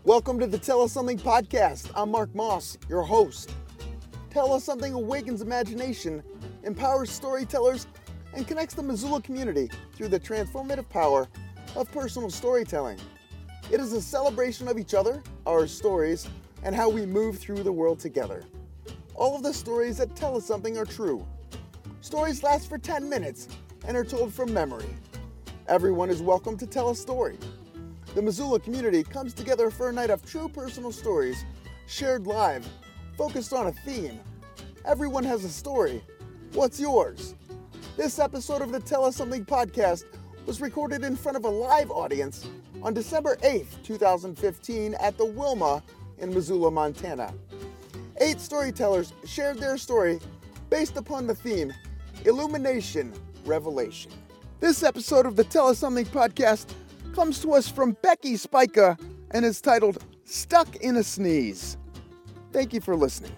Welcome to the Tell Us Something podcast. I'm Mark Moss, your host. Tell Us Something awakens imagination, empowers storytellers, and connects the Missoula community through the transformative power of personal storytelling. It is a celebration of each other, our stories, and how we move through the world together. All of the stories that tell us something are true. Stories last for 10 minutes and are told from memory. Everyone is welcome to tell a story. The Missoula community comes together for a night of true personal stories, shared live, focused on a theme. Everyone has a story. What's yours? This episode of the Tell Us Something podcast was recorded in front of a live audience on December 8th, 2015 at the Wilma in Missoula, Montana. 8 storytellers shared their story based upon the theme, Illumination, Revelation. This episode of the Tell Us Something podcast comes to us from Becky Spica and is titled, Stuck in a Sneeze. Thank you for listening.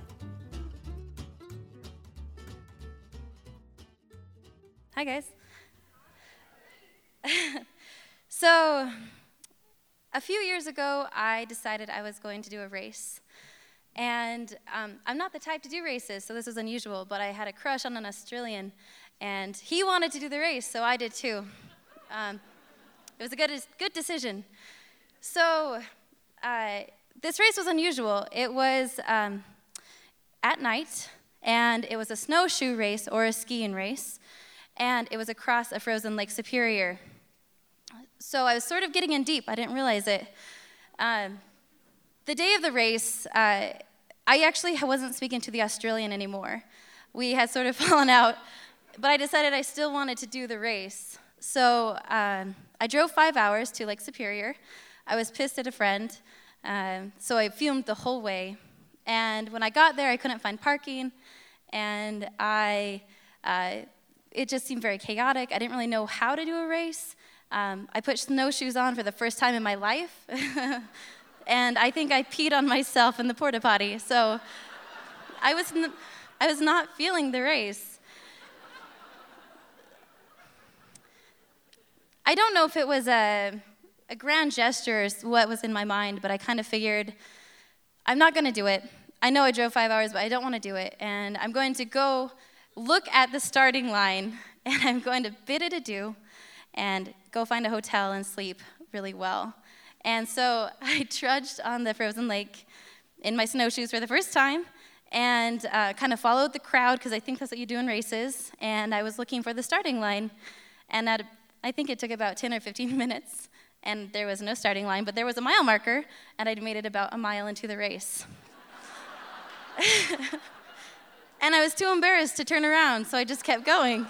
Hi, guys. So, a few years ago, I decided I was going to do a race. And I'm not the type to do races, so this was unusual, but I had a crush on an Australian, and he wanted to do the race, so I did too. It was a good decision. So this race was unusual. It was at night, and it was a snowshoe race or a skiing race, and it was across a frozen Lake Superior. So I was sort of getting in deep. I didn't realize it. The day of the race, I actually wasn't speaking to the Australian anymore. We had sort of fallen out, but I decided I still wanted to do the race. So I drove 5 hours to Lake Superior. I was pissed at a friend, so I fumed the whole way. And when I got there, I couldn't find parking, and it just seemed very chaotic. I didn't really know how to do a race. I put snowshoes on for the first time in my life, and I think I peed on myself in the porta potty. So I was not feeling the race. I don't know if it was a grand gesture or what was in my mind, but I kind of figured, I'm not going to do it. I know I drove 5 hours, but I don't want to do it. And I'm going to go look at the starting line, and I'm going to bid it adieu and go find a hotel and sleep really well. And so I trudged on the frozen lake in my snowshoes for the first time and kind of followed the crowd, because I think that's what you do in races. And I was looking for the starting line. And I think it took about 10 or 15 minutes, and there was no starting line, but there was a mile marker, and I'd made it about a mile into the race. And I was too embarrassed to turn around, so I just kept going.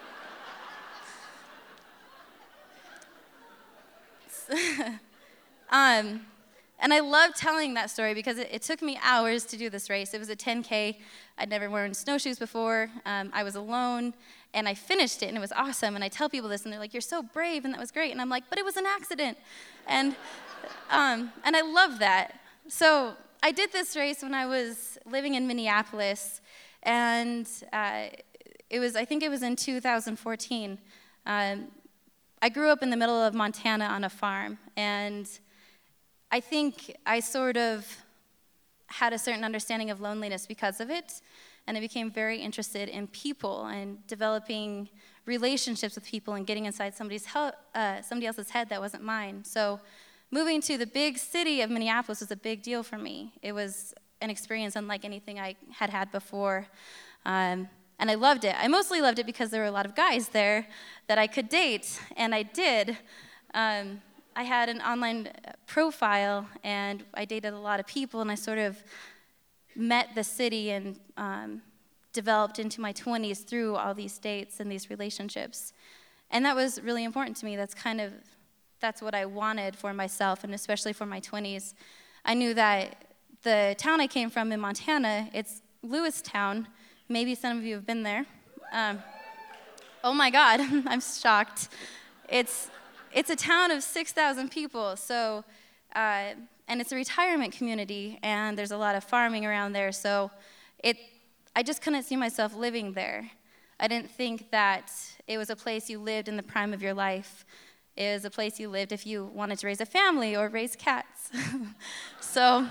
And I love telling that story because it took me hours to do this race. It was a 10K. I'd never worn snowshoes before. I was alone, and I finished it, and it was awesome. And I tell people this, and they're like, "You're so brave," and that was great. And I'm like, "But it was an accident." And I love that. So I did this race when I was living in Minneapolis, and I think it was in 2014. I grew up in the middle of Montana on a farm, and I think I sort of had a certain understanding of loneliness because of it, and I became very interested in people and developing relationships with people and getting inside somebody else's head that wasn't mine. So moving to the big city of Minneapolis was a big deal for me. It was an experience unlike anything I had had before, and I loved it. I mostly loved it because there were a lot of guys there that I could date, and I did. I had an online profile, and I dated a lot of people, and I sort of met the city and developed into my 20s through all these dates and these relationships. And that was really important to me. That's what I wanted for myself, and especially for my 20s. I knew that the town I came from in Montana, it's Lewistown. Maybe some of you have been there. Oh my God, I'm shocked. It's a town of 6,000 people, so, and it's a retirement community, and there's a lot of farming around there, so I just couldn't see myself living there. I didn't think that it was a place you lived in the prime of your life. is a place you lived if you wanted to raise a family or raise cats. So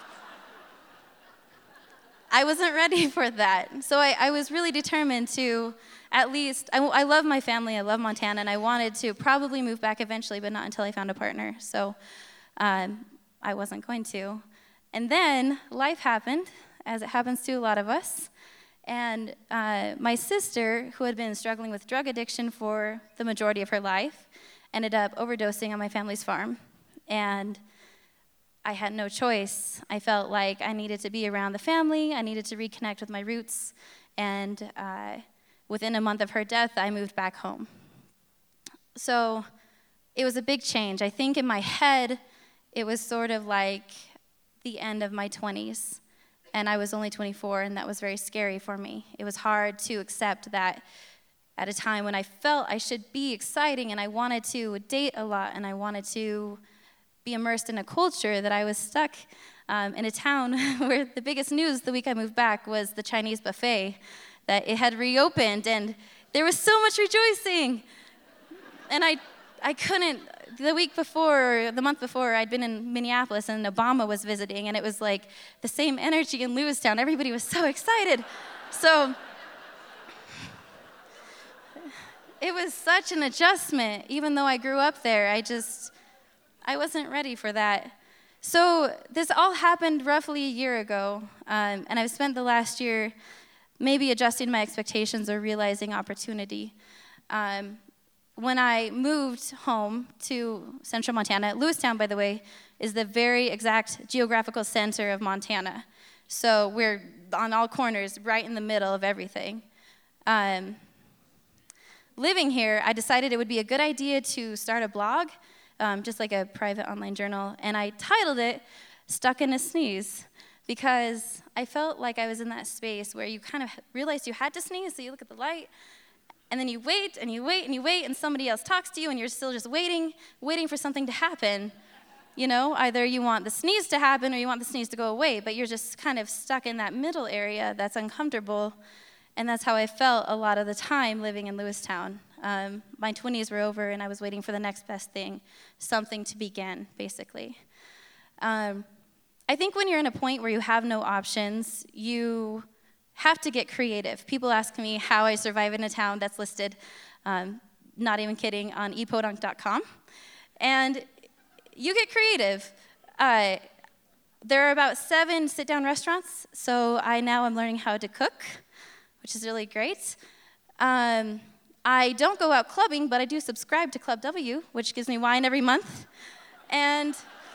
I wasn't ready for that. So I was really determined to at least, I love my family, I love Montana, and I wanted to probably move back eventually, but not until I found a partner. So I wasn't going to. And then life happened, as it happens to a lot of us. And my sister, who had been struggling with drug addiction for the majority of her life, ended up overdosing on my family's farm. And I had no choice. I felt like I needed to be around the family. I needed to reconnect with my roots. And within a month of her death, I moved back home. So it was a big change. I think in my head, it was sort of like the end of my 20s. And I was only 24, and that was very scary for me. It was hard to accept that at a time when I felt I should be exciting, and I wanted to date a lot, and I wanted to be immersed in a culture, that I was stuck in a town where the biggest news the week I moved back was the Chinese buffet, that it had reopened, and there was so much rejoicing. And I couldn't, the week before, or the month before, I'd been in Minneapolis, and Obama was visiting, and it was like the same energy in Lewistown. Everybody was so excited. So it was such an adjustment. Even though I grew up there, I wasn't ready for that. So this all happened roughly a year ago, and I've spent the last year maybe adjusting my expectations or realizing opportunity. When I moved home to central Montana, Lewistown, by the way, is the very exact geographical center of Montana. So we're on all corners, right in the middle of everything. Living here, I decided it would be a good idea to start a blog, just like a private online journal, and I titled it Stuck in a Sneeze, because I felt like I was in that space where you kind of realized you had to sneeze, so you look at the light, and then you wait, and you wait, and you wait, and somebody else talks to you, and you're still just waiting for something to happen. You know, either you want the sneeze to happen or you want the sneeze to go away, but you're just kind of stuck in that middle area that's uncomfortable, and that's how I felt a lot of the time living in Lewistown. My 20s were over, and I was waiting for the next best thing, something to begin, basically. I think when you're in a point where you have no options, you have to get creative. People ask me how I survive in a town that's listed, not even kidding, on epodunk.com. And you get creative. There are about 7 sit-down restaurants, so I now am learning how to cook, which is really great. I don't go out clubbing, but I do subscribe to Club W, which gives me wine every month. And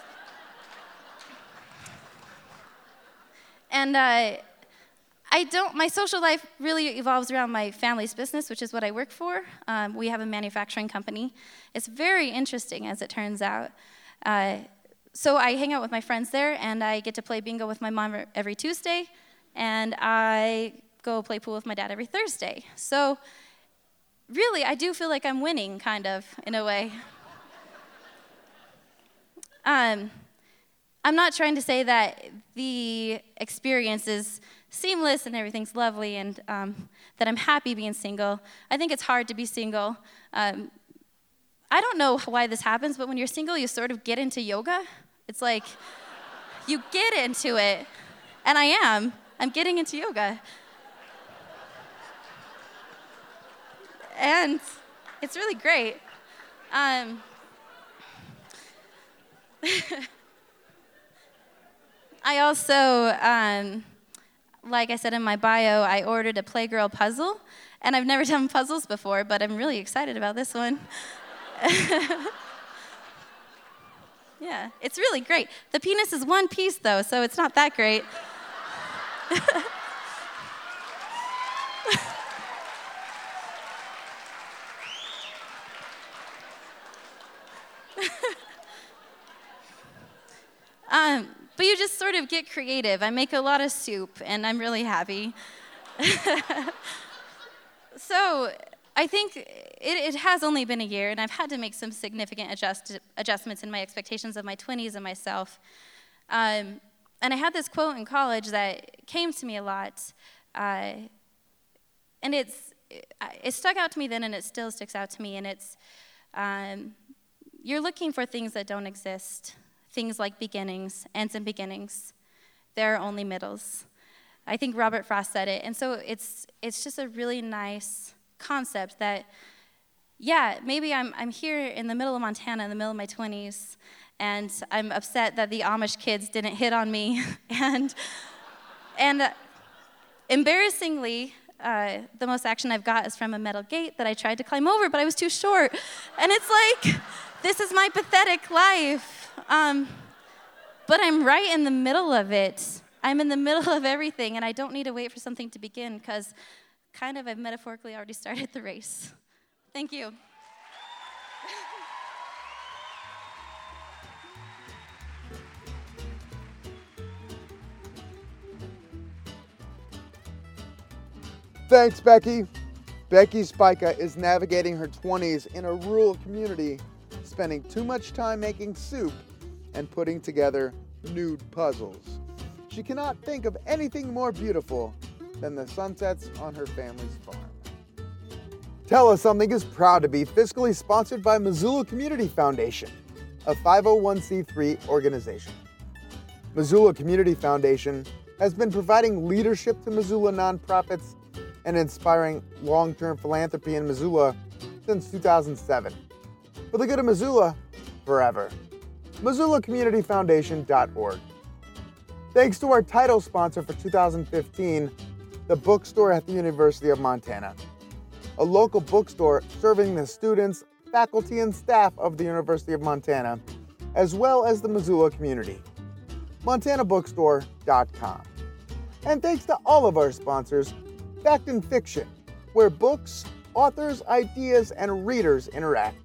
my social life really evolves around my family's business, which is what I work for. We have a manufacturing company. It's very interesting, as it turns out. So I hang out with my friends there, and I get to play bingo with my mom every Tuesday, and I go play pool with my dad every Thursday. So really, I do feel like I'm winning, kind of, in a way. I'm not trying to say that the experience is seamless and everything's lovely and that I'm happy being single. I think it's hard to be single. I don't know why this happens, but when you're single, you sort of get into yoga. It's like you get into it, and I'm getting into yoga. And it's really great. I also, like I said in my bio, I ordered a Playgirl puzzle, and I've never done puzzles before, but I'm really excited about this one. Yeah, it's really great. The penis is one piece, though, so it's not that great. But you just sort of get creative. I make a lot of soup, and I'm really happy. So I think it has only been a year, and I've had to make some significant adjustments in my expectations of my 20s and myself. And I had this quote in college that came to me a lot, and it stuck out to me then, and it still sticks out to me, and it's you're looking for things that don't exist, things like beginnings, ends and beginnings. There are only middles. I think Robert Frost said it, and so it's just a really nice concept that, yeah, maybe I'm here in the middle of Montana, in the middle of my 20s, and I'm upset that the Amish kids didn't hit on me, and embarrassingly, the most action I've got is from a metal gate that I tried to climb over, but I was too short, and it's like, this is my pathetic life, but I'm right in the middle of it. I'm in the middle of everything, and I don't need to wait for something to begin, because kind of I've metaphorically already started the race. Thank you. Thanks, Becky. Becky Spica is navigating her 20s in a rural community, spending too much time making soup and putting together nude puzzles. She cannot think of anything more beautiful than the sunsets on her family's farm. Tell Us Something is proud to be fiscally sponsored by Missoula Community Foundation, a 501c3 organization. Missoula Community Foundation has been providing leadership to Missoula nonprofits and inspiring long-term philanthropy in Missoula since 2007. For the good of Missoula, forever. MissoulaCommunityFoundation.org. Thanks to our title sponsor for 2015, the bookstore at the University of Montana, a local bookstore serving the students, faculty, and staff of the University of Montana, as well as the Missoula community. MontanaBookstore.com. And thanks to all of our sponsors, Fact and Fiction, where books, authors, ideas, and readers interact.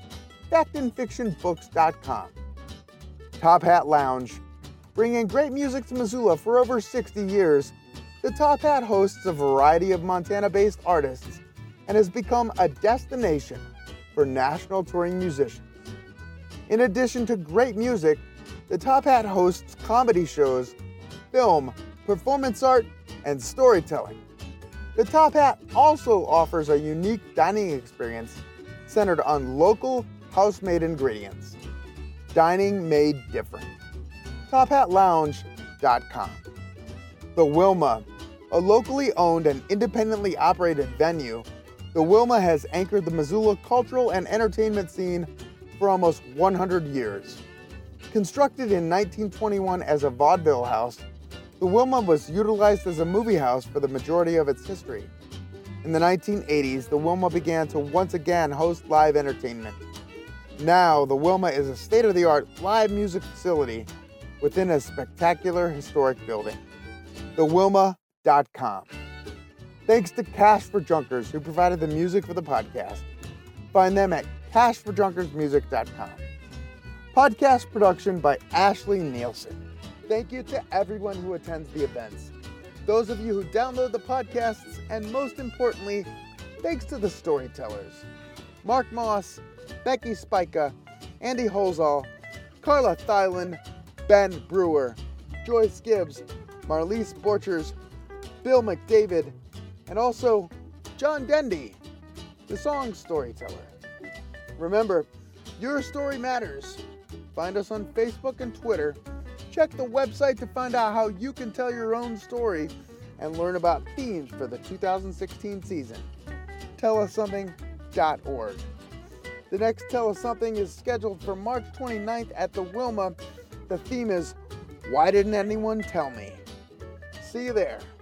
FactandFictionBooks.com. Top Hat Lounge. Bringing great music to Missoula for over 60 years, the Top Hat hosts a variety of Montana-based artists and has become a destination for national touring musicians. In addition to great music, the Top Hat hosts comedy shows, film, performance art, and storytelling. The Top Hat also offers a unique dining experience centered on local, house-made ingredients. Dining made different. TopHatLounge.com. The Wilma, a locally owned and independently operated venue, the Wilma has anchored the Missoula cultural and entertainment scene for almost 100 years. Constructed in 1921 as a vaudeville house, the Wilma was utilized as a movie house for the majority of its history. In the 1980s, the Wilma began to once again host live entertainment. Now, the Wilma is a state-of-the-art live music facility within a spectacular historic building. TheWilma.com. Thanks to Cash for Junkers, who provided the music for the podcast. Find them at cashforjunkersmusic.com. Podcast production by Ashley Nielsen. Thank you to everyone who attends the events, those of you who download the podcasts, and most importantly, thanks to the storytellers. Mark Moss, Becky Spica, Andy Holzall, Carla Thyland, Ben Brewer, Joyce Gibbs, Marlise Borchers, Bill McDavid, and also John Dendy, the song storyteller. Remember, your story matters. Find us on Facebook and Twitter. Check the website to find out how you can tell your own story and learn about themes for the 2016 season. TellUsSomething.org. The next Tell Us Something is scheduled for March 29th at the Wilma. The theme is, Why Didn't Anyone Tell Me? See you there.